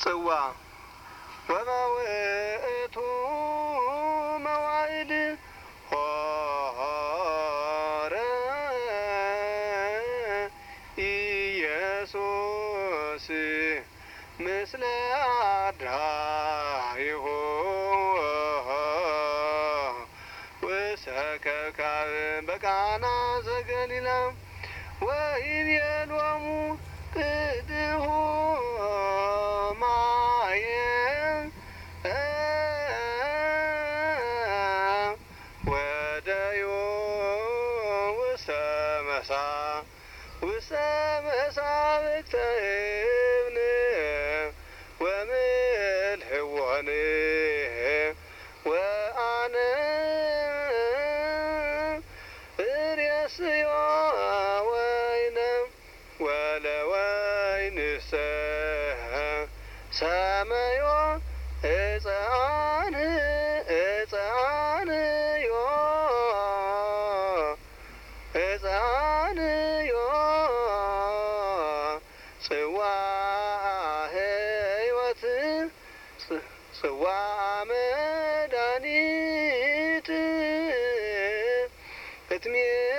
ጽዋ ወበውእቱ መዋዕድ ሆረ ኢየሱስ ምስለ አድራይሁ ወሰከካብ በቃና ዘገሊላ ወይቤሎሙ ቅድሁ ማየ ወደዮ ውስተ መሳብክተ እብን ወምልህዎን ወአነ እሬስዮ ወይነ ወለወይንሰ ሰመዮ ሕፃንዮ ጽዋ ሕይወት ጽዋ መድኃኒት እትሜ